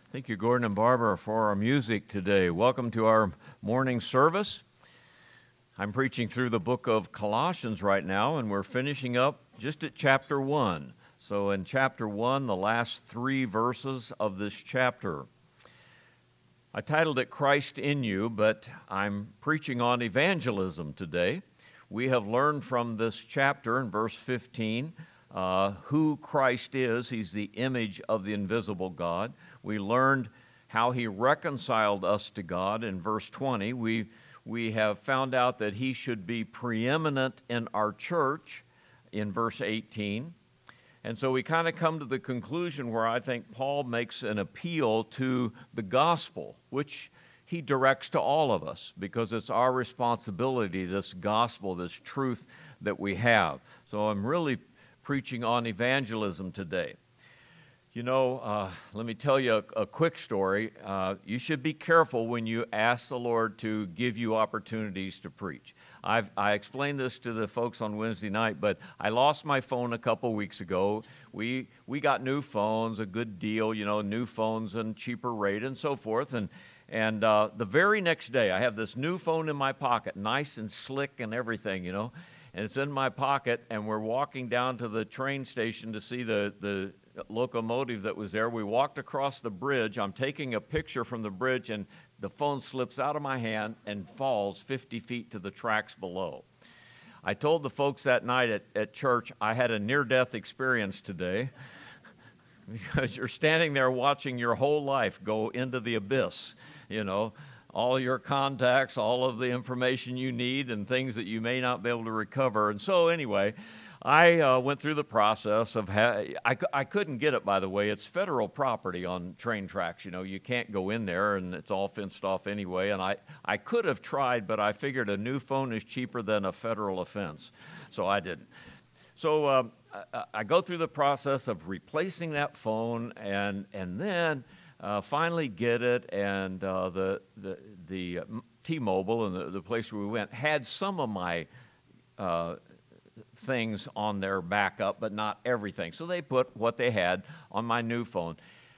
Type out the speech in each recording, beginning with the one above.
Thank you, Gordon and Barbara, for our music today. Welcome to our morning service. I'm preaching through the book of Colossians right now, and we're finishing up just at chapter 1. So in chapter 1, the last 3 verses of this chapter. I titled it Christ in You, but I'm preaching on evangelism today. We have learned from this chapter in verse 15 who Christ is. He's the image of the invisible God. We learned how he reconciled us to God in verse 20. We have found out that he should be preeminent in our church in verse 18. And so we kind of come to the conclusion where I think Paul makes an appeal to the gospel, which he directs to all of us because it's our responsibility, this gospel, this truth that we have. So I'm really preaching on evangelism today. You know, let me tell you a quick story. You should be careful when you ask the Lord to give you opportunities to preach. I explained this to the folks on Wednesday night, but I lost my phone a couple weeks ago. We got new phones, a good deal, you know, new phones and cheaper rate and so forth. And the very next day, I have this new phone in my pocket, nice and slick and everything, you know. And it's in my pocket, and we're walking down to the train station to see the locomotive that was there. We walked across the bridge. I'm taking a picture from the bridge, and the phone slips out of my hand and falls 50 feet to the tracks below. I told the folks that night at church, I had a near-death experience today because you're standing there watching your whole life go into the abyss, you know. All your contacts, all of the information you need, and things that you may not be able to recover. And so anyway, I went through the process of, I couldn't get it, by the way. It's federal property on train tracks. You know, you can't go in there, and it's all fenced off anyway. And I could have tried, but I figured a new phone is cheaper than a federal offense, so I didn't. So I go through the process of replacing that phone, and then finally get it, and the T-Mobile and the place where we went had some of my things on their backup, but not everything. So they put what they had on my new phone.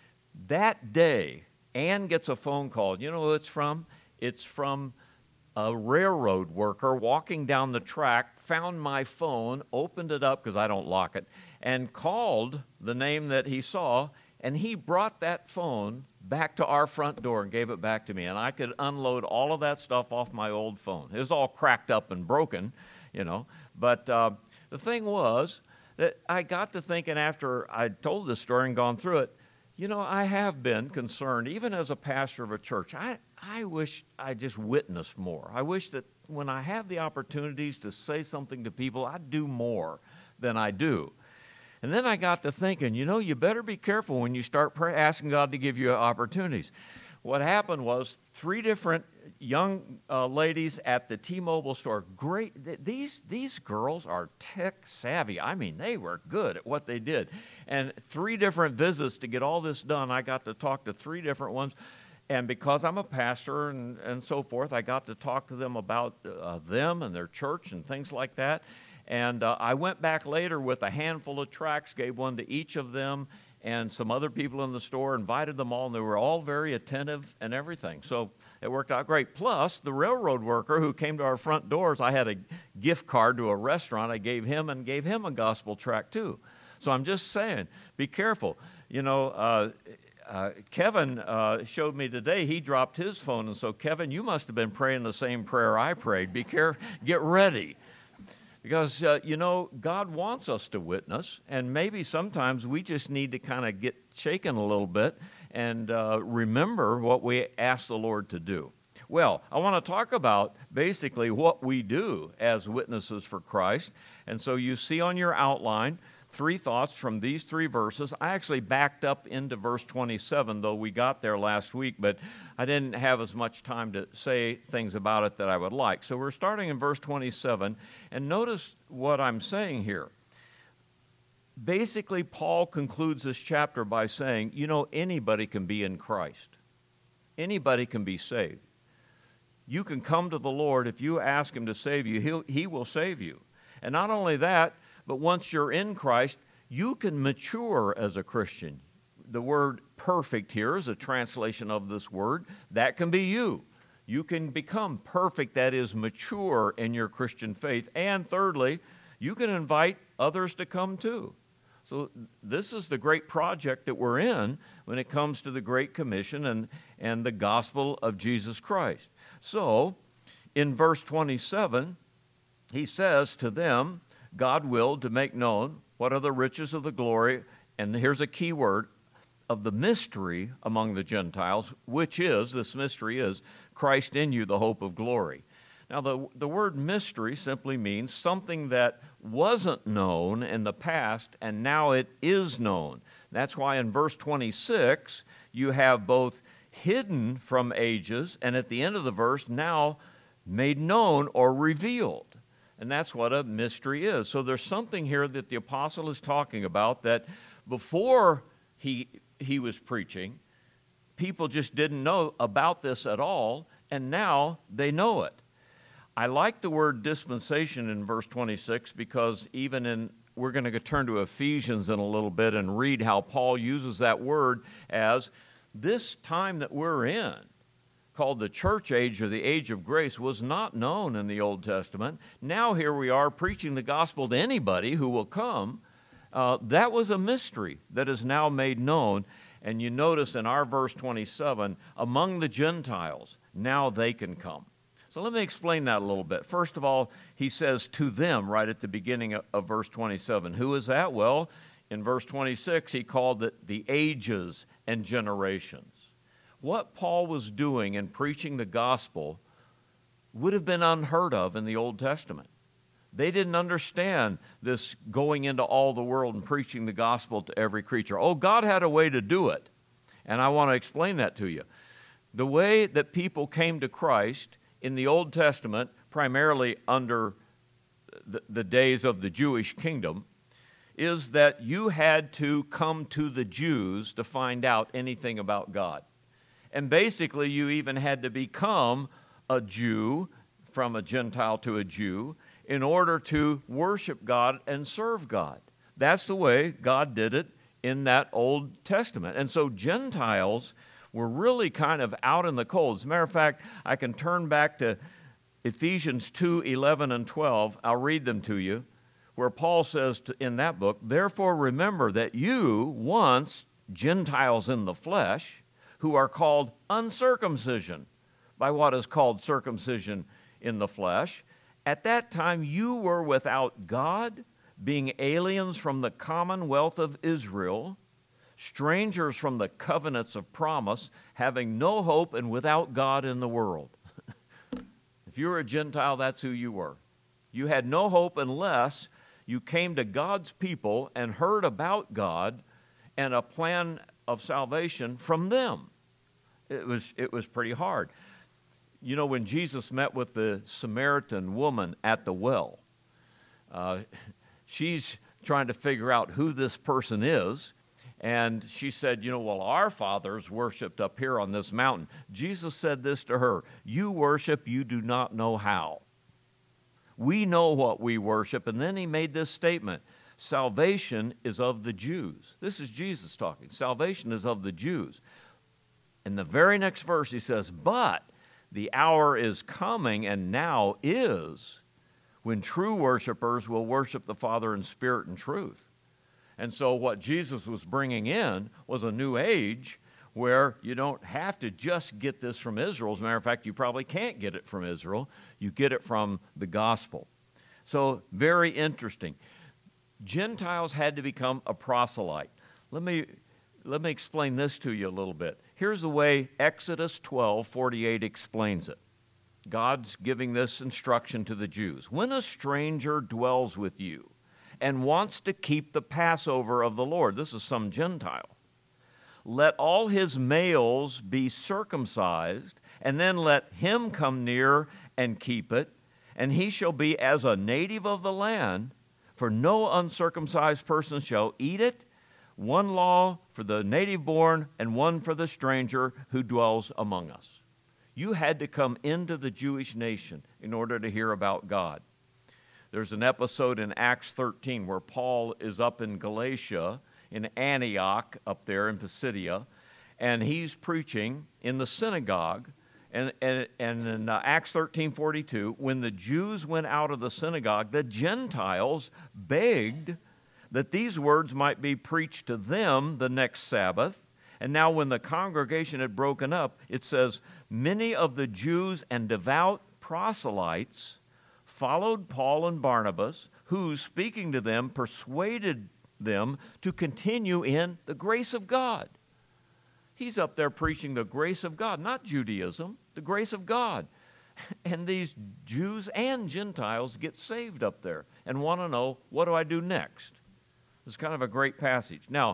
That day, Ann gets a phone call. You know who it's from? It's from a railroad worker walking down the track, found my phone, opened it up because I don't lock it, and called the name that he saw. And he brought that phone back to our front door and gave it back to me. And I could unload all of that stuff off my old phone. It was all cracked up and broken, you know. But the thing was that I got to thinking after I told this story and gone through it, you know, I have been concerned, even as a pastor of a church. I wish I just witnessed more. I wish that when I have the opportunities to say something to people, I'd do more than I do. And then I got to thinking, you know, you better be careful when you start asking God to give you opportunities. What happened was 3 different young ladies at the T-Mobile store. Great, these girls are tech savvy. I mean, they were good at what they did. And 3 different visits to get all this done. I got to talk to 3 different ones. And because I'm a pastor and so forth, I got to talk to them about them and their church and things like that. And I went back later with a handful of tracts, gave one to each of them, and some other people in the store, invited them all, and they were all very attentive and everything. So it worked out great. Plus, the railroad worker who came to our front doors, I had a gift card to a restaurant. I gave him a gospel tract too. So I'm just saying, be careful. You know, Kevin showed me today, he dropped his phone, and so Kevin, you must have been praying the same prayer I prayed. Be careful, get ready. Because, you know, God wants us to witness, and maybe sometimes we just need to kind of get shaken a little bit and remember what we asked the Lord to do. Well, I want to talk about basically what we do as witnesses for Christ. And so you see on your outline 3 thoughts from these 3 verses. I actually backed up into verse 27, though we got there last week, but I didn't have as much time to say things about it that I would like. So we're starting in verse 27, and notice what I'm saying here. Basically, Paul concludes this chapter by saying, you know, anybody can be in Christ. Anybody can be saved. You can come to the Lord. If you ask him to save you, he will save you. And not only that, but once you're in Christ, you can mature as a Christian. the word perfect here is a translation of this word. That can be you. You can become perfect, that is, mature in your Christian faith. And thirdly, you can invite others to come too. So this is the great project that we're in when it comes to the Great Commission and the gospel of Jesus Christ. So in verse 27, he says to them, God willed to make known what are the riches of the glory, and here's a key word, of the mystery among the Gentiles, which is, this mystery is, Christ in you, the hope of glory. Now, the word mystery simply means something that wasn't known in the past, and now it is known. That's why in verse 26, you have both hidden from ages, and at the end of the verse, now made known or revealed. And that's what a mystery is. So there's something here that the apostle is talking about that before he was preaching, people just didn't know about this at all, and now they know it. I like the word dispensation in verse 26 because we're going to turn to Ephesians in a little bit and read how Paul uses that word as this time that we're in, called the church age or the age of grace, was not known in the Old Testament. Now here we are preaching the gospel to anybody who will come. That was a mystery that is now made known. And you notice in our verse 27, among the Gentiles, now they can come. So let me explain that a little bit. First of all, he says to them right at the beginning of verse 27. Who is that? Well, in verse 26, he called it the ages and generations. What Paul was doing in preaching the gospel would have been unheard of in the Old Testament. They didn't understand this going into all the world and preaching the gospel to every creature. Oh, God had a way to do it, and I want to explain that to you. The way that people came to Christ in the Old Testament, primarily under the days of the Jewish kingdom, is that you had to come to the Jews to find out anything about God. And basically, you even had to become a Jew, from a Gentile to a Jew, in order to worship God and serve God. That's the way God did it in that Old Testament. And so Gentiles were really kind of out in the cold. As a matter of fact, I can turn back to Ephesians 2:11 and 12. I'll read them to you, where Paul says in that book, therefore remember that you, once Gentiles in the flesh, who are called uncircumcision by what is called circumcision in the flesh, at that time you were without God, being aliens from the commonwealth of Israel, strangers from the covenants of promise, having no hope and without God in the world. If you were a Gentile, that's who you were. You had no hope unless you came to God's people and heard about God and a plan of salvation from them. It was pretty hard. You know, when Jesus met with the Samaritan woman at the well, she's trying to figure out who this person is. And she said, well, our fathers worshiped up here on this mountain. Jesus said this to her, you worship, you do not know how. We know what we worship. And then he made this statement, salvation is of the Jews. This is Jesus talking. Salvation is of the Jews. In the very next verse he says, but the hour is coming and now is when true worshipers will worship the Father in spirit and truth. And so what Jesus was bringing in was a new age where you don't have to just get this from Israel. As a matter of fact, you probably can't get it from Israel. You get it from the gospel. So very interesting. Gentiles had to become a proselyte. Let me explain this to you a little bit. Here's the way Exodus 12:48 explains it. God's giving this instruction to the Jews. When a stranger dwells with you and wants to keep the Passover of the Lord, this is some Gentile, let all his males be circumcised, and then let him come near and keep it, and he shall be as a native of the land, for no uncircumcised person shall eat it. One law for the native born and one for the stranger who dwells among us. You had to come into the Jewish nation in order to hear about God. There's an episode in Acts 13 where Paul is up in Galatia in Antioch up there in Pisidia, and he's preaching in the synagogue. And in Acts 13:42, when the Jews went out of the synagogue, the Gentiles begged that these words might be preached to them the next Sabbath. And now when the congregation had broken up, it says, many of the Jews and devout proselytes followed Paul and Barnabas, who, speaking to them, persuaded them to continue in the grace of God. He's up there preaching the grace of God, not Judaism, the grace of God. And these Jews and Gentiles get saved up there and want to know, what do I do next? It's kind of a great passage. Now,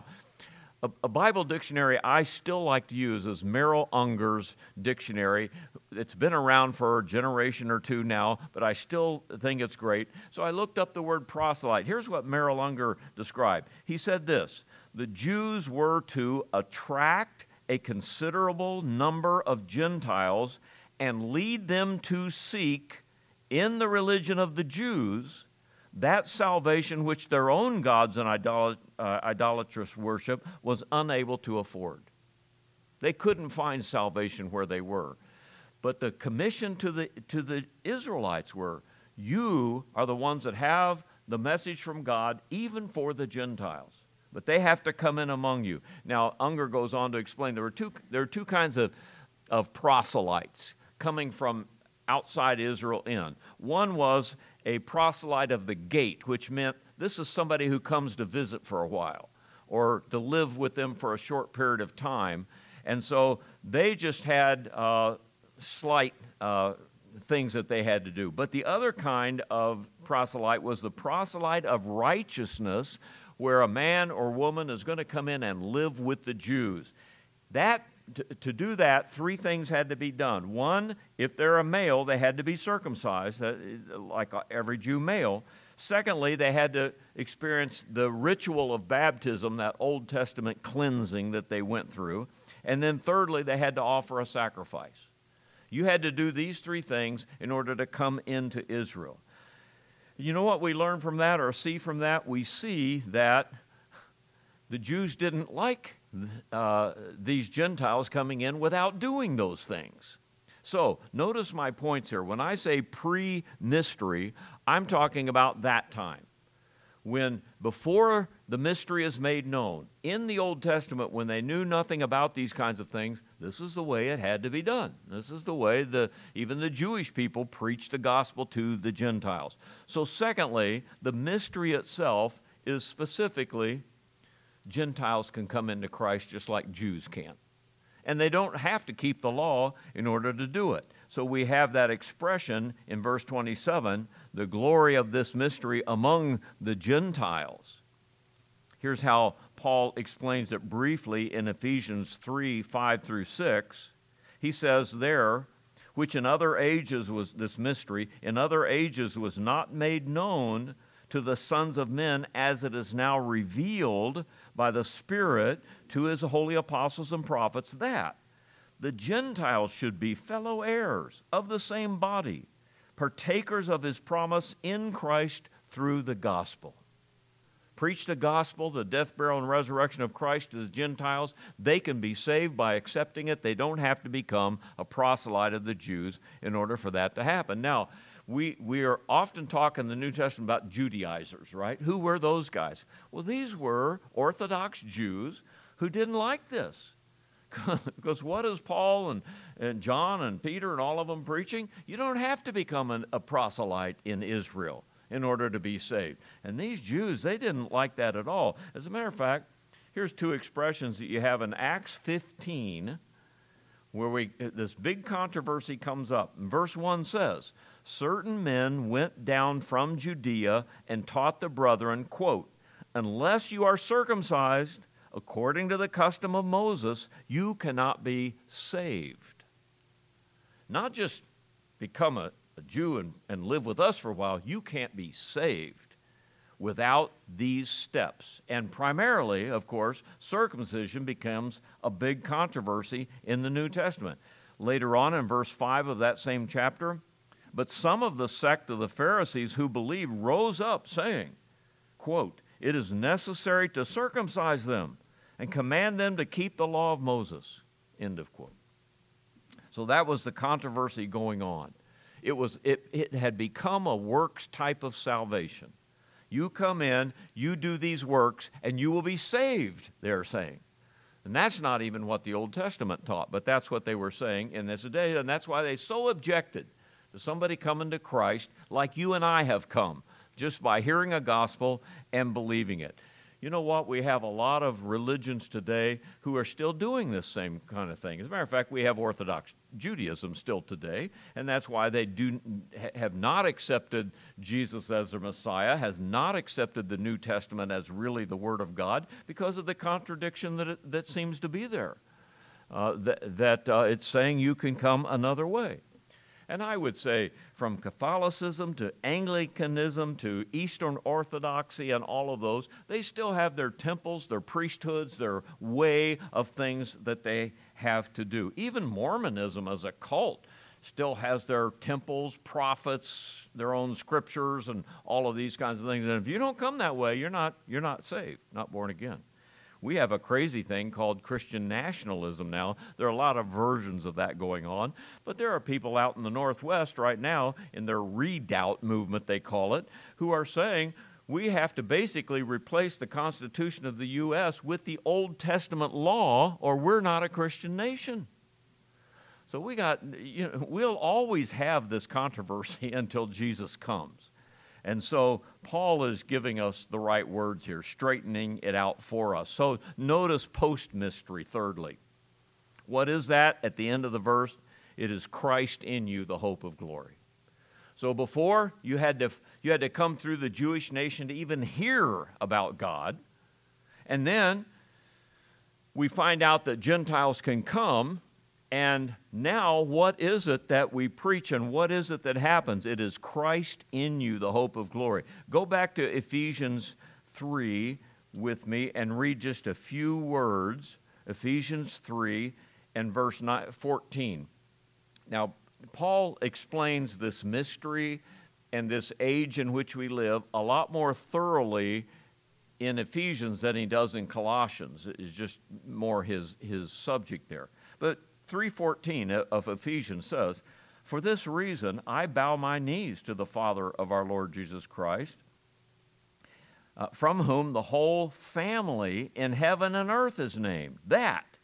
a Bible dictionary I still like to use is Merrill Unger's dictionary. It's been around for a generation or two now, but I still think it's great. So I looked up the word proselyte. Here's what Merrill Unger described. He said this: the Jews were to attract a considerable number of Gentiles and lead them to seek in the religion of the Jews that salvation which their own gods and idolatrous worship was unable to afford. They couldn't find salvation where they were. But the commission to the Israelites were, you are the ones that have the message from God even for the Gentiles. But they have to come in among you. Now, Unger goes on to explain there are two kinds of proselytes coming from outside Israel in. One was a proselyte of the gate, which meant this is somebody who comes to visit for a while or to live with them for a short period of time. And so they just had slight things that they had to do. But the other kind of proselyte was the proselyte of righteousness, where a man or woman is going to come in and live with the Jews. To do that, three things had to be done. One, if they're a male, they had to be circumcised, like every Jew male. Secondly, they had to experience the ritual of baptism, that Old Testament cleansing that they went through. And then thirdly, they had to offer a sacrifice. You had to do these three things in order to come into Israel. You know what we learn from that or see from that? We see that the Jews didn't like these Gentiles coming in without doing those things. So notice my points here. When I say pre-mystery, I'm talking about that time. When before the mystery is made known, in the Old Testament, when they knew nothing about these kinds of things, this is the way it had to be done. This is the way even the Jewish people preached the gospel to the Gentiles. So secondly, the mystery itself is specifically Gentiles can come into Christ just like Jews can. And they don't have to keep the law in order to do it. So we have that expression in verse 27, the glory of this mystery among the Gentiles. Here's how Paul explains it briefly in Ephesians 3:5-6. He says there, which in other ages was this mystery, in other ages was not made known to the sons of men as it is now revealed by the Spirit to his holy apostles and prophets, that the Gentiles should be fellow heirs of the same body, partakers of his promise in Christ through the gospel. Preach the gospel, the death, burial, and resurrection of Christ to the Gentiles. They can be saved by accepting it. They don't have to become a proselyte of the Jews in order for that to happen. Now, we are often talking in the New Testament about Judaizers, right? Who were those guys? Well, these were Orthodox Jews who didn't like this. Because what is Paul and John and Peter and all of them preaching? You don't have to become a proselyte in Israel in order to be saved. And these Jews, they didn't like that at all. As a matter of fact, here's two expressions that you have in Acts 15 where this big controversy comes up. And verse 1 says, certain men went down from Judea and taught the brethren, quote, unless you are circumcised according to the custom of Moses, you cannot be saved. Not just become a Jew and live with us for a while. You can't be saved without these steps. And primarily, of course, circumcision becomes a big controversy in the New Testament. Later on in verse 5 of that same chapter, but some of the sect of the Pharisees who believed rose up saying, quote, it is necessary to circumcise them and command them to keep the law of Moses. End of quote. So that was the controversy going on. It had become a works type of salvation. You come in, you do these works, and you will be saved, they're saying. And that's not even what the Old Testament taught, but that's what they were saying in this day, and that's why they so objected to somebody coming to Christ like you and I have come, just by hearing a gospel and believing it. You know what? We have a lot of religions today who are still doing this same kind of thing. As a matter of fact, we have Orthodox Judaism still today, and that's why they have not accepted Jesus as their Messiah, has not accepted the New Testament as really the Word of God, because of the contradiction that seems to be there. It's saying you can come another way. And I would say from Catholicism to Anglicanism to Eastern Orthodoxy and all of those, they still have their temples, their priesthoods, their way of things that they have to do. Even Mormonism as a cult still has their temples, prophets, their own scriptures, and all of these kinds of things. And if you don't come that way, you're not saved, not born again. We have a crazy thing called Christian nationalism now. There are a lot of versions of that going on, but there are people out in the Northwest right now, in their redoubt movement, they call it, who are saying we have to basically replace the Constitution of the U.S. with the Old Testament law, or we're not a Christian nation. So we'll always have this controversy until Jesus comes. And so Paul is giving us the right words here, straightening it out for us. So notice post-mystery, thirdly. What is that at the end of the verse? It is Christ in you, the hope of glory. So before, you had to come through the Jewish nation to even hear about God. And then we find out that Gentiles can come. And now, what is it that we preach, and what is it that happens? It is Christ in you, the hope of glory. Go back to Ephesians 3 with me and read just a few words. Ephesians 3 and verse 14. Now, Paul explains this mystery and this age in which we live a lot more thoroughly in Ephesians than he does in Colossians. It's just more his subject there. But 3:14 of Ephesians says, "For this reason I bow my knees to the Father of our Lord Jesus Christ, from whom the whole family in heaven and earth is named, that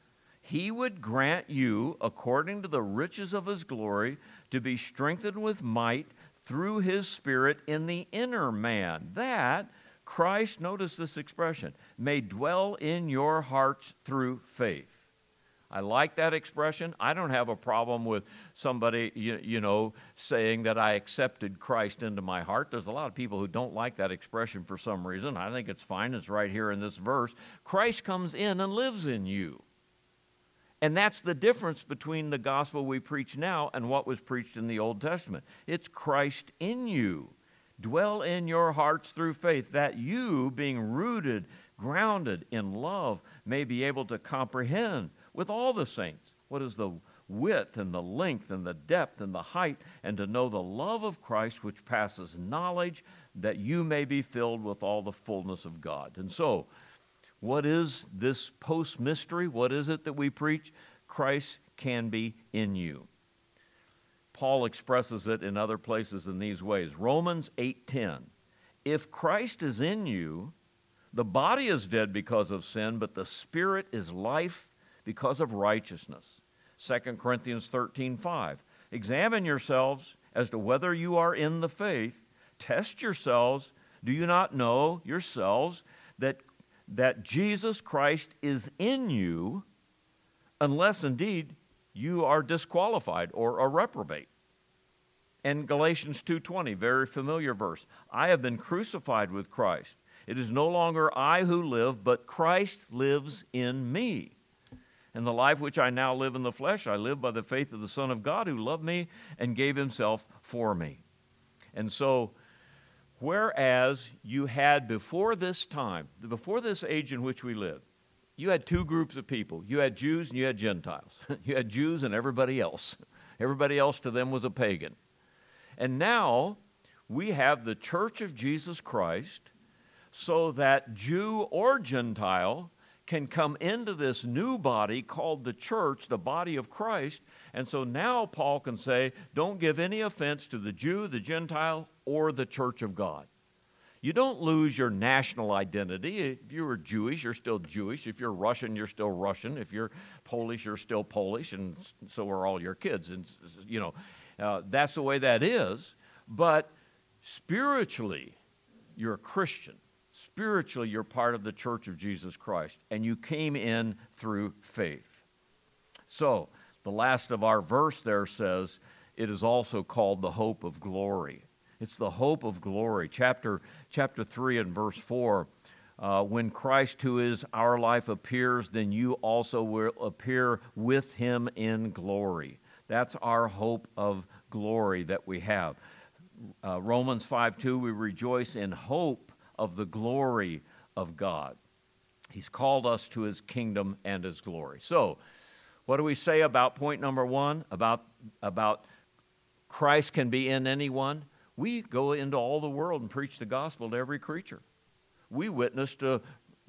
he would grant you, according to the riches of his glory, to be strengthened with might through his Spirit in the inner man, that Christ," notice this expression, "may dwell in your hearts through faith." I like that expression. I don't have a problem with somebody, saying that I accepted Christ into my heart. There's a lot of people who don't like that expression for some reason. I think it's fine. It's right here in this verse. Christ comes in and lives in you. And that's the difference between the gospel we preach now and what was preached in the Old Testament. It's Christ in you. Dwell in your hearts through faith, that you, being rooted, grounded in love, may be able to comprehend with all the saints what is the width and the length and the depth and the height, and to know the love of Christ which passes knowledge, that you may be filled with all the fullness of God. And so, what is this post-mystery? What is it that we preach? Christ can be in you. Paul expresses it in other places in these ways. Romans 8:10, "If Christ is in you, the body is dead because of sin, but the spirit is life because of righteousness." 2 Corinthians 13:5, "Examine yourselves as to whether you are in the faith. Test yourselves. Do you not know yourselves that Jesus Christ is in you, unless indeed you are disqualified or a reprobate?" And Galatians 2:20, very familiar verse, "I have been crucified with Christ. It is no longer I who live, but Christ lives in me. And the life which I now live in the flesh, I live by the faith of the Son of God who loved me and gave himself for me." And so, whereas you had before this time, before this age in which we live, you had two groups of people. You had Jews and you had Gentiles. You had Jews and everybody else. Everybody else to them was a pagan. And now we have the church of Jesus Christ, so that Jew or Gentile can come into this new body called the church, the body of Christ. And so now Paul can say, don't give any offense to the Jew, the Gentile, or the church of God. You don't lose your national identity. If you were Jewish, you're still Jewish. If you're Russian, you're still Russian. If you're Polish, you're still Polish, and so are all your kids. And that's the way that is. But spiritually, you're a Christian. Spiritually, you're part of the church of Jesus Christ, and you came in through faith. So, the last of our verse there says, it is also called the hope of glory. It's the hope of glory. Chapter 3 and verse 4, when Christ, who is our life, appears, then you also will appear with him in glory. That's our hope of glory that we have. Romans 5:2, we rejoice in hope of the glory of God. He's called us to his kingdom and his glory. So, what do we say about point number 1, about Christ can be in anyone? We go into all the world and preach the gospel to every creature. We witness to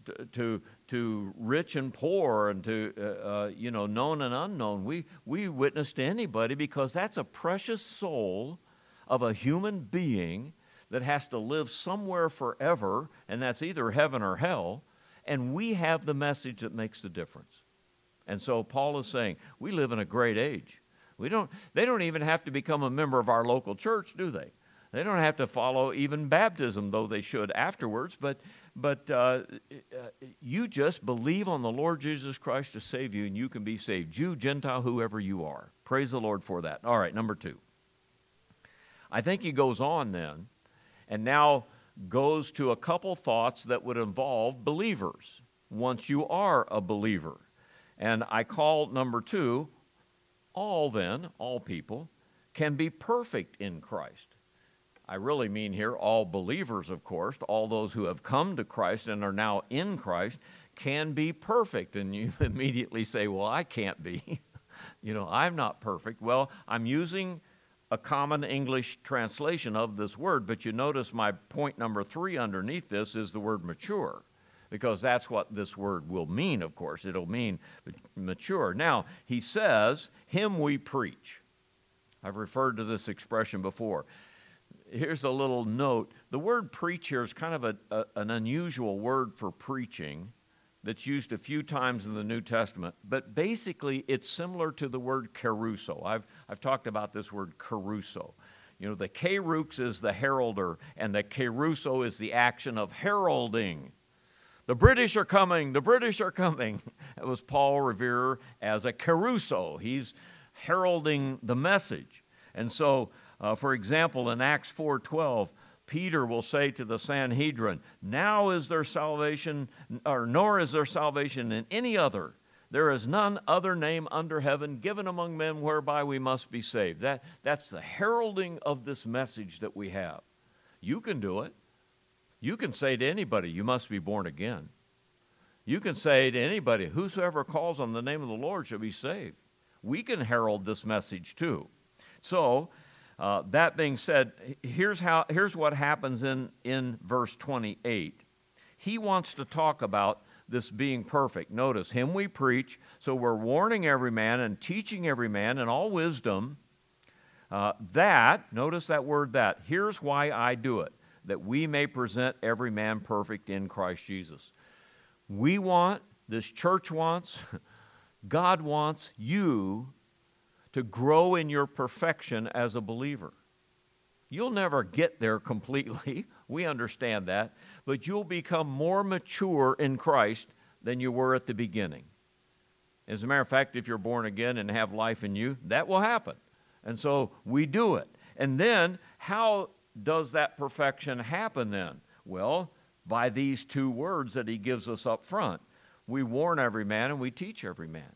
rich and poor, and to known and unknown. We witness to anybody, because that's a precious soul of a human being that has to live somewhere forever, and that's either heaven or hell, and we have the message that makes the difference. And so Paul is saying, we live in a great age. They don't even have to become a member of our local church, do they? They don't have to follow even baptism, though they should afterwards, but you just believe on the Lord Jesus Christ to save you, and you can be saved. Jew, Gentile, whoever you are. Praise the Lord for that. All right, number 2. I think he goes on then, and now goes to a couple thoughts that would involve believers once you are a believer. And I call number 2, all people can be perfect in Christ. I really mean here all believers, of course, all those who have come to Christ and are now in Christ can be perfect. And you immediately say, well, I can't be. I'm not perfect. Well, I'm using a common English translation of this word, but you notice my point number 3 underneath this is the word mature, because that's what this word will mean, of course. It'll mean mature. Now, he says, him we preach. I've referred to this expression before. Here's a little note. The word preach here is kind of an unusual word for preaching that's used a few times in the New Testament, but basically it's similar to the word keruso. I've talked about this word keruso. The kerux is the heralder, and the keruso is the action of heralding. The British are coming, the British are coming. It was Paul Revere as a keruso. He's heralding the message. And so, for example, in Acts 4:12, Peter will say to the Sanhedrin, nor is there salvation in any other. There is none other name under heaven given among men whereby we must be saved. That's the heralding of this message that we have. You can do it. You can say to anybody, you must be born again. You can say to anybody, whosoever calls on the name of the Lord shall be saved. We can herald this message too. So, that being said, here's what happens in verse 28. He wants to talk about this being perfect. Notice, him we preach, so we're warning every man and teaching every man in all wisdom notice that word that, here's why I do it, that we may present every man perfect in Christ Jesus. This church wants, God wants you to grow in your perfection as a believer. You'll never get there completely. We understand that. But you'll become more mature in Christ than you were at the beginning. As a matter of fact, if you're born again and have life in you, that will happen. And so we do it. And then, how does that perfection happen then? Well, by these 2 words that he gives us up front. We warn every man and we teach every man.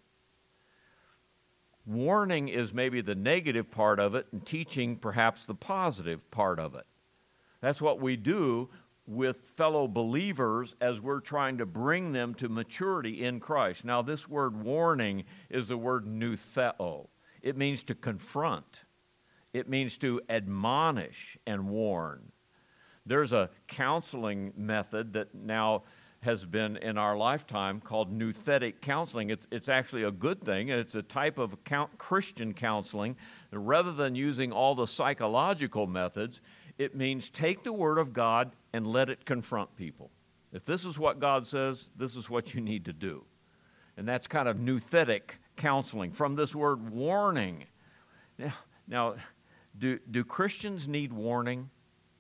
Warning is maybe the negative part of it, and teaching perhaps the positive part of it. That's what we do with fellow believers as we're trying to bring them to maturity in Christ. Now, this word warning is the word noutheo. It means to confront. It means to admonish and warn. There's a counseling method that now has been in our lifetime called nouthetic counseling. It's actually a good thing, and it's a type of Christian counseling. Rather than using all the psychological methods, it means take the Word of God and let it confront people. If this is what God says, this is what you need to do. And that's kind of nouthetic counseling from this word warning. Now, do Christians need warning?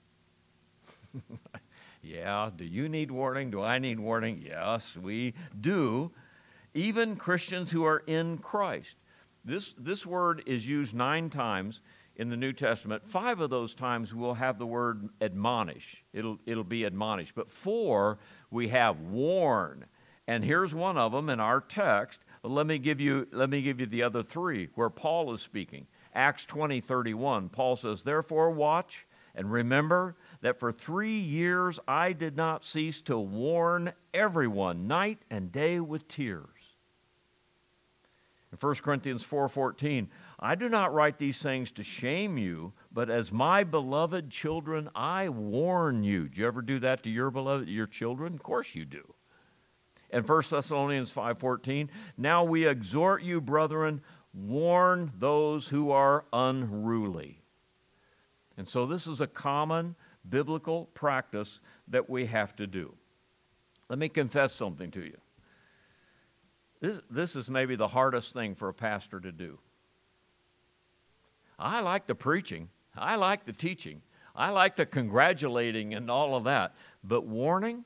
Yeah, do you need warning? Do I need warning? Yes, we do. Even Christians who are in Christ. This word is used 9 times in the New Testament. 5 of those times we'll have the word admonish. It'll be admonish. But 4 we have warn. And here's one of them in our text. Let me give you the other 3 where Paul is speaking. Acts 20:31. Paul says, "Therefore watch and remember that for 3 years I did not cease to warn everyone night and day with tears." In 1 Corinthians 4:14, "I do not write these things to shame you, but as my beloved children, I warn you." Do you ever do that to your children? Of course you do. In 1 Thessalonians 5:14, "Now we exhort you, brethren, warn those who are unruly." And so this is a common biblical practice that we have to do. Let me confess something to you. This is maybe the hardest thing for a pastor to do. I like the preaching. I like the teaching. I like the congratulating and all of that. But warning,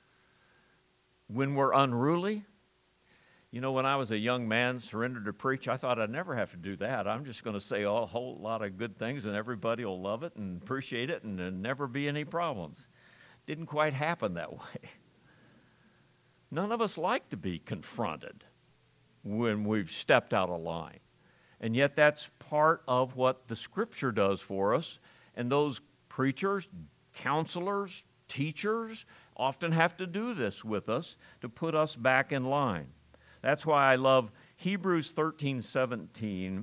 when we're unruly, when I was a young man, surrendered to preach, I thought I'd never have to do that. I'm just going to say a whole lot of good things and everybody will love it and appreciate it and there'll never be any problems. Didn't quite happen that way. None of us like to be confronted when we've stepped out of line. And yet that's part of what the Scripture does for us. And those preachers, counselors, teachers often have to do this with us to put us back in line. That's why I love Hebrews 13:17.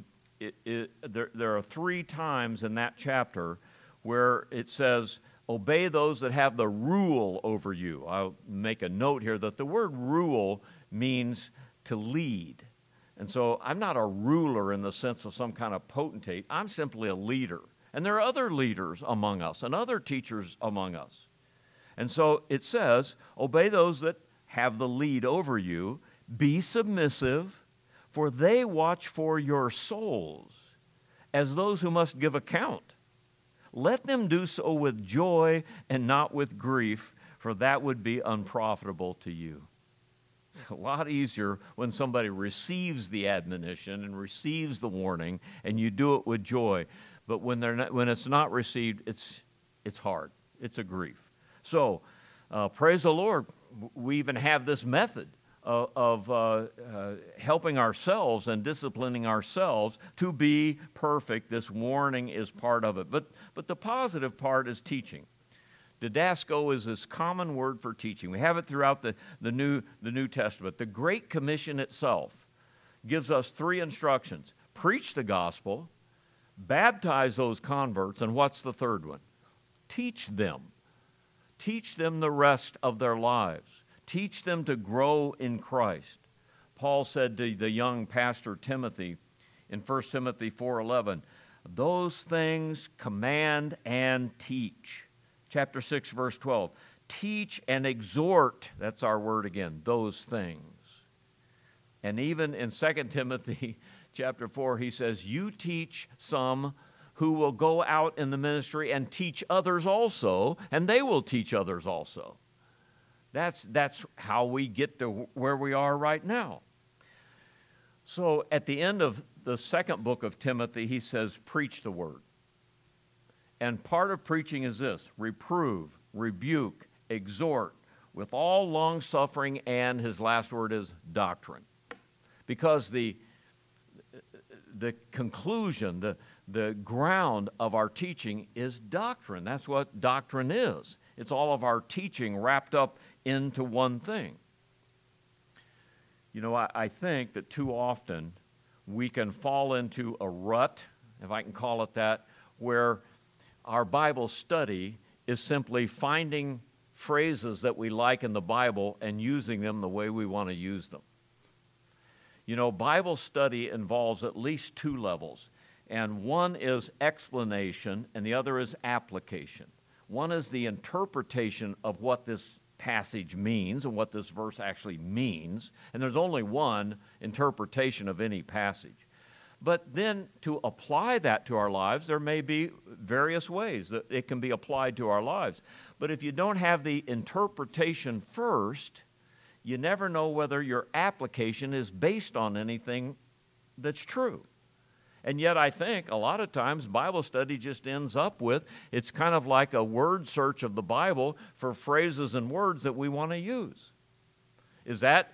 There are 3 times in that chapter where it says, "Obey those that have the rule over you." I'll make a note here that the word rule means to lead. And so I'm not a ruler in the sense of some kind of potentate. I'm simply a leader. And there are other leaders among us and other teachers among us. And so it says, "Obey those that have the lead over you. Be submissive, for they watch for your souls as those who must give account. Let them do so with joy and not with grief, for that would be unprofitable to you." It's a lot easier when somebody receives the admonition and receives the warning, and you do it with joy. But when it's not received, it's hard. It's a grief. So, praise the Lord. We even have this method of helping ourselves and disciplining ourselves to be perfect. This warning is part of it. But the positive part is teaching. Didasko is this common word for teaching. We have it throughout the New Testament. The Great Commission itself gives us 3 instructions. Preach the gospel, baptize those converts, and what's the third one? Teach them. Teach them the rest of their lives. Teach them to grow in Christ. Paul said to the young pastor Timothy in 1 Timothy 4:11, "Those things command and teach." Chapter 6, verse 12, "Teach and exhort," that's our word again, "those things." And even in 2 Timothy chapter 4, he says, "You teach some who will go out in the ministry and teach others also, and they will teach others also." That's how we get to where we are right now. So at the end of the 2nd book of Timothy, he says, preach the word. And part of preaching is this: reprove, rebuke, exhort, with all long-suffering, and his last word is doctrine. Because the conclusion, the ground of our teaching is doctrine. That's what doctrine is. It's all of our teaching wrapped up into one thing. I think that too often we can fall into a rut, if I can call it that, where our Bible study is simply finding phrases that we like in the Bible and using them the way we want to use them. You know, Bible study involves at least two levels, and one is explanation and the other is application. One is the interpretation of what this passage means and what this verse actually means, and there's only one interpretation of any passage. But then to apply that to our lives, there may be various ways that it can be applied to our lives. But if you don't have the interpretation first, you never know whether your application is based on anything that's true. And yet I think a lot of times Bible study just ends up with, it's kind of like a word search of the Bible for phrases and words that we want to use. Is that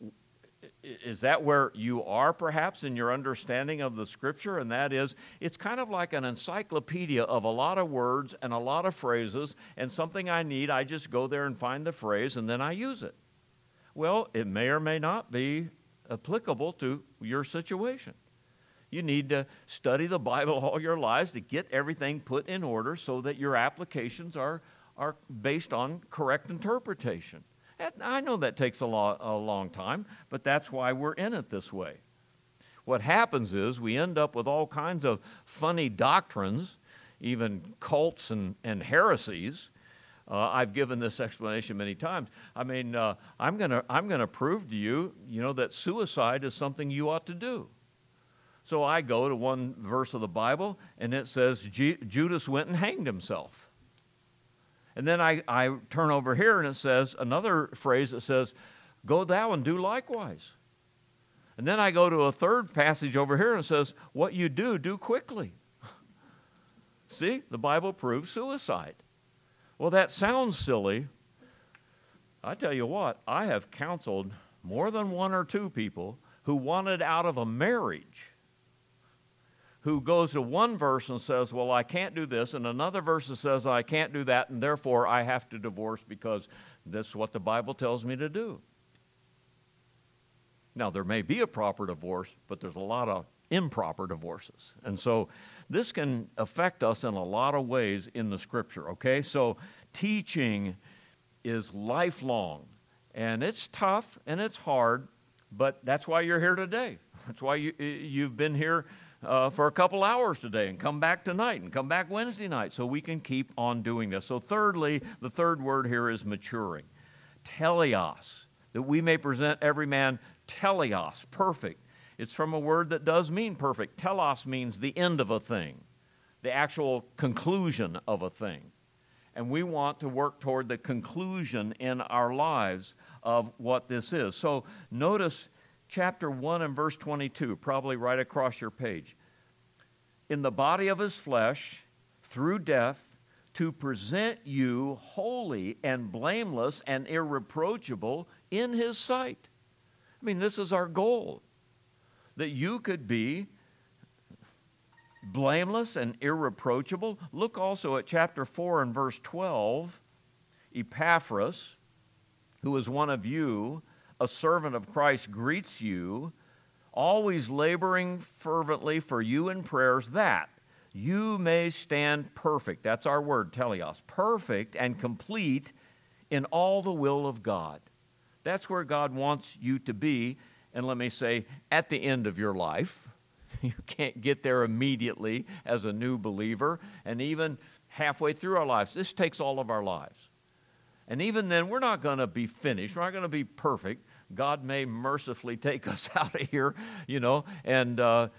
where you are perhaps in your understanding of the Scripture? And that is, it's kind of like an encyclopedia of a lot of words and a lot of phrases, and something I need, I just go there and find the phrase and then I use it. Well, it may or may not be applicable to your situation. You need to study the Bible all your lives to get everything put in order so that your applications are based on correct interpretation. And I know that takes a long time, but that's why we're in it this way. What happens is we end up with all kinds of funny doctrines, even cults and heresies. I've given this explanation many times. I mean, I'm gonna prove to you, that suicide is something you ought to do. So I go to one verse of the Bible, and it says Judas went and hanged himself. And then I turn over here, and it says another phrase that says, go thou and do likewise. And then I go to a third passage over here, and it says, what you do quickly. See, the Bible proves suicide. Well, that sounds silly. I tell you what, I have counseled more than one or two people who wanted out of a marriage, who goes to one verse and says, well, I can't do this, and another verse that says I can't do that, and therefore I have to divorce because this is what the Bible tells me to do. Now, there may be a proper divorce, but there's a lot of improper divorces. And so this can affect us in a lot of ways in the Scripture, okay? So teaching is lifelong, and it's tough and it's hard, but that's why you're here today. That's why you've been here for a couple hours today and come back tonight and come back Wednesday night so we can keep on doing this. So thirdly, the third word here is maturing. Teleos, that we may present every man teleos, perfect. It's from a word that does mean perfect. Telos means the end of a thing, the actual conclusion of a thing. And we want to work toward the conclusion in our lives of what this is. So notice chapter 1 and verse 22, probably right across your page. In the body of his flesh, through death, to present you holy and blameless and irreproachable in his sight. I mean, this is our goal, that you could be blameless and irreproachable. Look also at chapter 4 and verse 12. Epaphras, who is one of you, a servant of Christ, greets you, always laboring fervently for you in prayers, that you may stand perfect. That's our word, teleos. Perfect and complete in all the will of God. That's where God wants you to be. And let me say, at the end of your life, you can't get there immediately as a new believer, and even halfway through our lives. This takes all of our lives. And even then, we're not going to be finished. We're not going to be perfect. God may mercifully take us out of here, and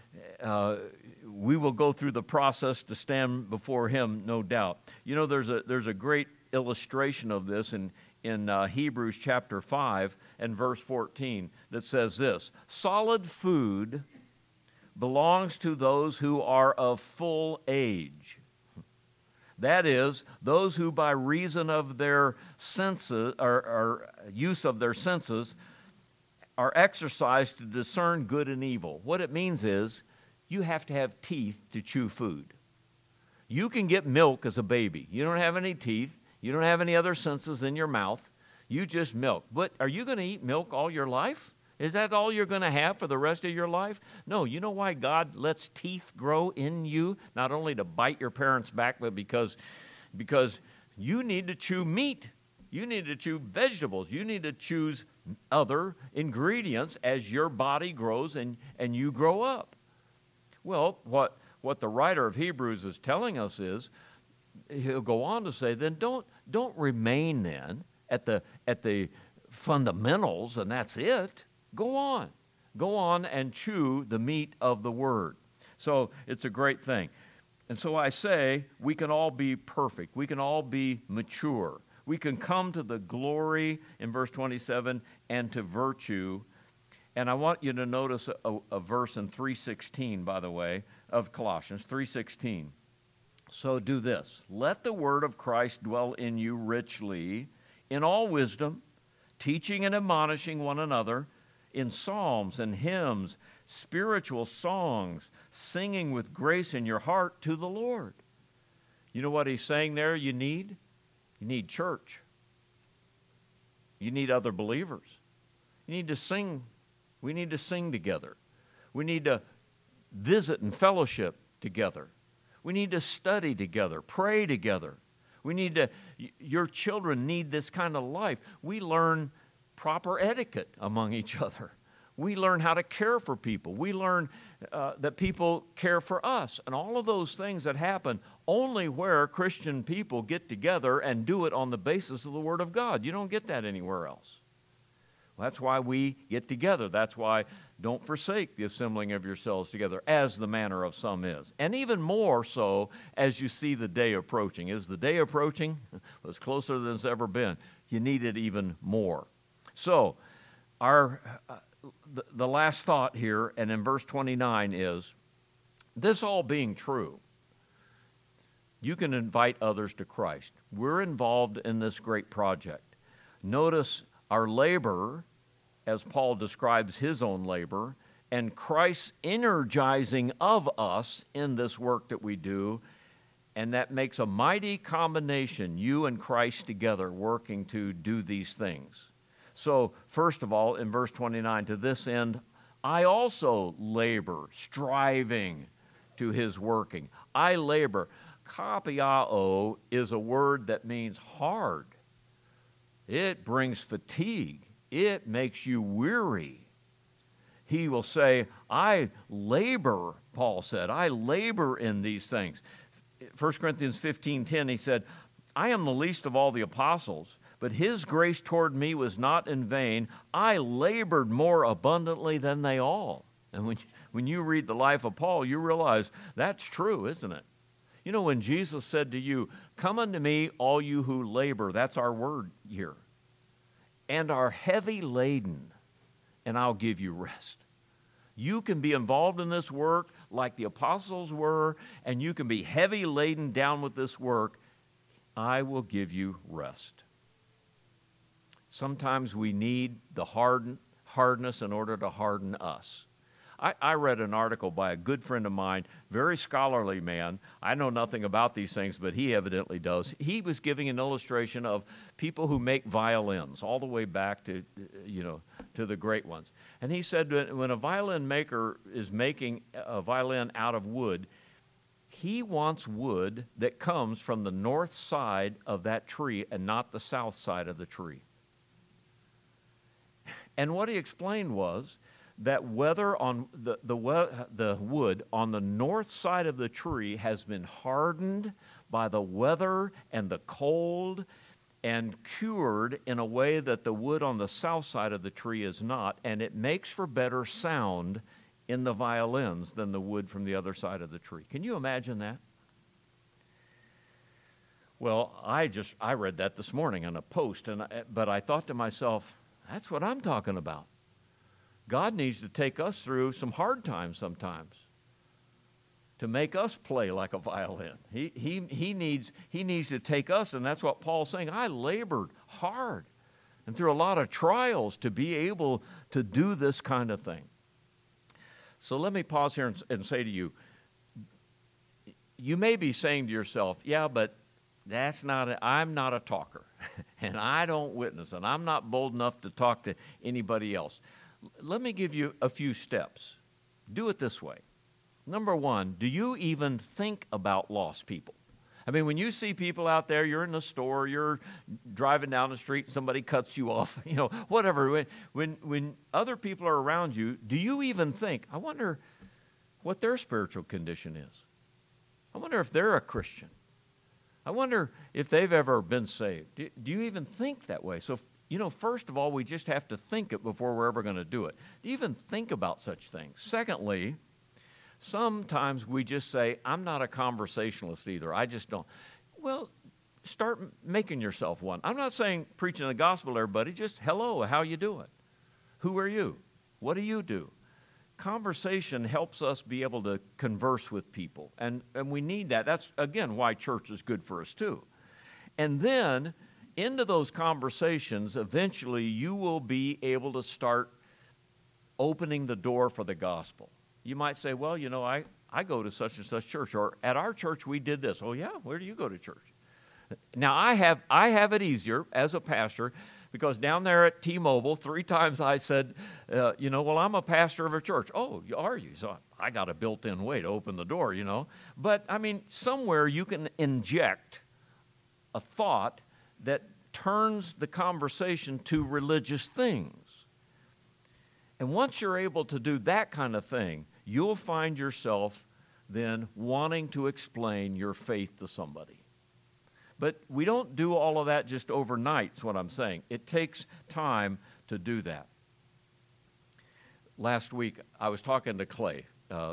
we will go through the process to stand before Him, no doubt. There's a great illustration of this in Hebrews chapter 5 and verse 14 that says this: solid food belongs to those who are of full age. That is, those who by reason of their senses, or use of their senses, are exercised to discern good and evil. What it means is you have to have teeth to chew food. You can get milk as a baby. You don't have any teeth. You don't have any other senses in your mouth. You just milk. But are you going to eat milk all your life? Is that all you're going to have for the rest of your life? No, you know why God lets teeth grow in you? Not only to bite your parents back, but because You need to chew meat. You need to chew vegetables. You need to choose other ingredients as your body grows and you grow up. Well, what the writer of Hebrews is telling us is, he'll go on to say, then don't remain then at the fundamentals and that's it. Go on. Go on and chew the meat of the Word. So it's a great thing. And so I say we can all be perfect. We can all be mature. We can come to the glory in verse 27 and to virtue. And I want you to notice a verse in 3:16, by the way, of Colossians 3:16. So do this. Let the word of Christ dwell in you richly in all wisdom, teaching and admonishing one another in psalms and hymns, spiritual songs, singing with grace in your heart to the Lord. You know what he's saying there you need? You need church. You need other believers. You need to sing. We need to sing together. We need to visit and fellowship together. We need to study together, pray together. Your children need this kind of life. We learn proper etiquette among each other. We learn how to care for people. We learn that people care for us. And all of those things that happen only where Christian people get together and do it on the basis of the Word of God. You don't get that anywhere else. Well, that's why we get together. That's why don't forsake the assembling of yourselves together, as the manner of some is. And even more so as you see the day approaching. Is the day approaching? Well, it's closer than it's ever been. You need it even more. So, the last thought here, and in verse 29 is, this all being true, you can invite others to Christ. We're involved in this great project. Notice our labor, as Paul describes his own labor, and Christ's energizing of us in this work that we do, and that makes a mighty combination, you and Christ together working to do these things. So, first of all, in verse 29, to this end, I also labor, striving to his working. I labor. Kapiao is a word that means hard. It brings fatigue. It makes you weary. He will say, I labor, Paul said, I labor in these things. 1 Corinthians 15:10, he said, I am the least of all the apostles, but his grace toward me was not in vain. I labored more abundantly than they all. And when you read the life of Paul, you realize that's true, isn't it? You know, when Jesus said to you, come unto me, all you who labor, that's our word here, and are heavy laden, and I'll give you rest. You can be involved in this work like the apostles were, and you can be heavy laden down with this work. I will give you rest. Sometimes we need the hardness in order to harden us. I read an article by a good friend of mine, very scholarly man. I know nothing about these things, but he evidently does. He was giving an illustration of people who make violins, all the way back to the great ones. And he said when a violin maker is making a violin out of wood, he wants wood that comes from the north side of that tree and not the south side of the tree. And what he explained was that whether on the wood on the north side of the tree has been hardened by the weather and the cold and cured in a way that the wood on the south side of the tree is not, and it makes for better sound in the violins than the wood from the other side of the tree. Can you imagine that? Well, I read that this morning on a post, but I thought to myself, that's what I'm talking about. God needs to take us through some hard times sometimes to make us play like a violin. He needs to take us, and that's what Paul's saying. I labored hard and through a lot of trials to be able to do this kind of thing. So let me pause here and say to you, you may be saying to yourself, yeah, but I'm not a talker, and I don't witness, and I'm not bold enough to talk to anybody else. Let me give you a few steps. Do it this way. Number one, do you even think about lost people? I mean, when you see people out there, you're in the store, you're driving down the street, somebody cuts you off, whatever. When other people are around you, do you even think, I wonder what their spiritual condition is? I wonder if they're a Christian. I wonder if they've ever been saved. Do you even think that way? So, first of all, we just have to think it before we're ever going to do it. Do you even think about such things? Secondly, sometimes we just say, I'm not a conversationalist either. I just don't. Well, start making yourself one. I'm not saying preaching the gospel to everybody. Just, hello, how you doing? Who are you? What do you do? Conversation helps us be able to converse with people. And we need that. That's, again, why church is good for us, too. And then, into those conversations, eventually you will be able to start opening the door for the gospel. You might say, well, I go to such and such church, or at our church we did this. Oh, yeah? Where do you go to church? Now, I have it easier as a pastor because down there at T-Mobile, 3 times I said, well, I'm a pastor of a church. Oh, are you? So I got a built-in way to open the door, But, I mean, somewhere you can inject a thought that turns the conversation to religious things. And once you're able to do that kind of thing, you'll find yourself then wanting to explain your faith to somebody. But we don't do all of that just overnight, is what I'm saying. It takes time to do that. Last week, I was talking to Clay,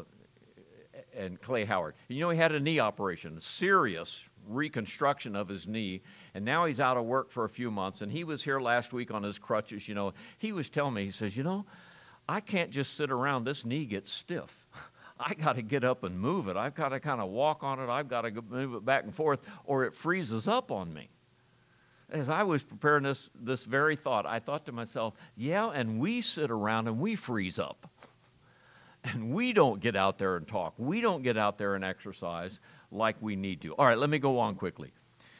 and Clay Howard. He had a knee operation, serious reconstruction of his knee, and now he's out of work for a few months, and he was here last week on his crutches. He was telling me, he says, I can't just sit around. This knee gets stiff. I got to get up and move it. I've got to kind of walk on it. I've got to move it back and forth, or it freezes up on me. As I was preparing this very thought, I thought to myself, yeah, and we sit around and we freeze up. And we don't get out there and talk. We don't get out there and exercise like we need to. All right, let me go on quickly.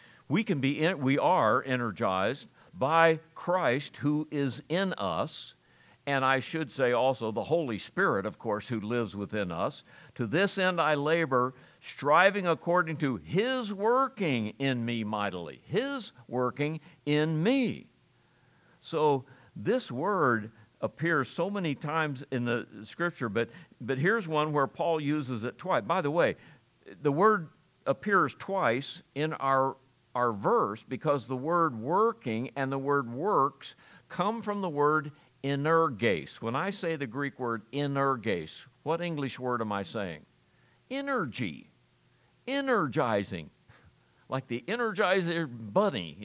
We are energized by Christ who is in us. And I should say also the Holy Spirit, of course, who lives within us. To this end I labor, striving according to His working in me mightily. His working in me. So this word appears so many times in the Scripture, but here's one where Paul uses it twice. By the way, the word appears twice in our verse because the word working and the word works come from the word energes. When I say the Greek word energes, what English word am I saying? Energy. Energizing. Like the Energizer Bunny,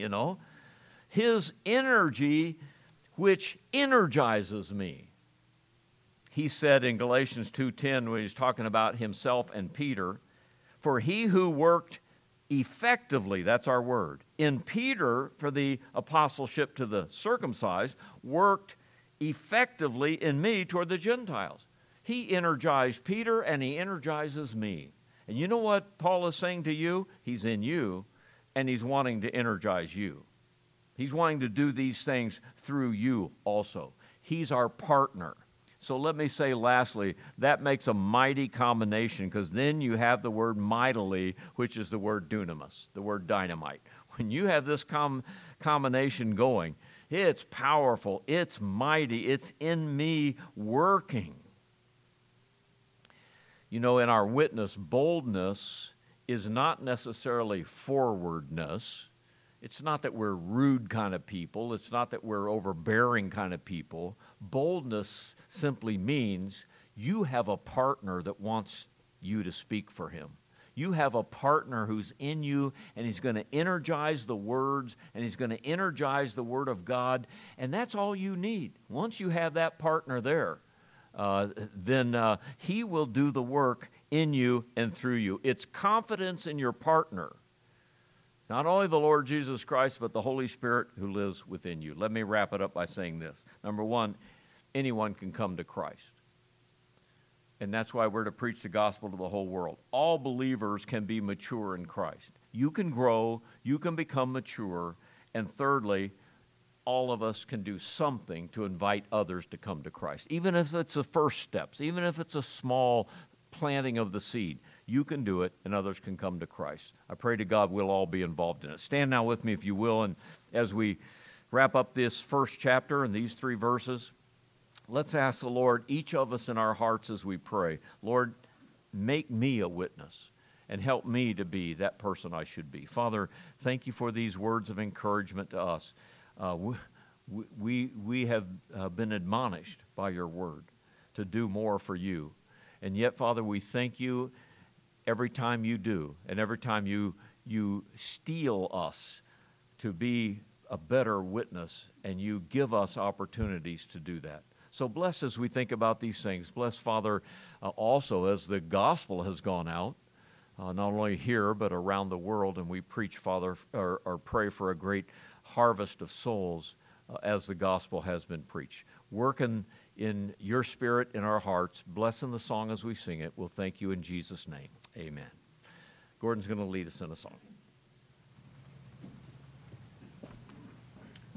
His energy which energizes me. He said in Galatians 2:10 when he's talking about himself and Peter, for he who worked effectively, that's our word, in Peter for the apostleship to the circumcised, worked effectively in me toward the Gentiles. He energized Peter and he energizes me. And you know what Paul is saying to you? He's in you and he's wanting to energize you. He's wanting to do these things through you also. He's our partner. So let me say lastly, that makes a mighty combination because then you have the word mightily, which is the word dunamis, the word dynamite. When you have this combination going, it's powerful, it's mighty, it's in me working. In our witness, boldness is not necessarily forwardness. It's not that we're rude kind of people. It's not that we're overbearing kind of people. Boldness simply means you have a partner that wants you to speak for him. You have a partner who's in you, and he's going to energize the words, and he's going to energize the Word of God, and that's all you need. Once you have that partner there, then he will do the work in you and through you. It's confidence in your partner. Not only the Lord Jesus Christ, but the Holy Spirit who lives within you. Let me wrap it up by saying this. Number one, anyone can come to Christ. And that's why we're to preach the gospel to the whole world. All believers can be mature in Christ. You can grow, you can become mature, and thirdly, all of us can do something to invite others to come to Christ. Even if it's the first steps, even if it's a small planting of the seed. You can do it, and others can come to Christ. I pray to God we'll all be involved in it. Stand now with me, if you will, and as we wrap up this first chapter and these 3 verses, let's ask the Lord, each of us in our hearts as we pray, Lord, make me a witness and help me to be that person I should be. Father, thank you for these words of encouragement to us. We have been admonished by your word to do more for you. And yet, Father, we thank you every time you do, and every time you steel us to be a better witness, and you give us opportunities to do that. So bless as we think about these things. Bless, Father, also as the gospel has gone out, not only here but around the world, and we preach, Father, or pray for a great harvest of souls as the gospel has been preached. Working in your spirit in our hearts, blessing the song as we sing it. We'll thank you in Jesus' name. Amen. Gordon's going to lead us in a song.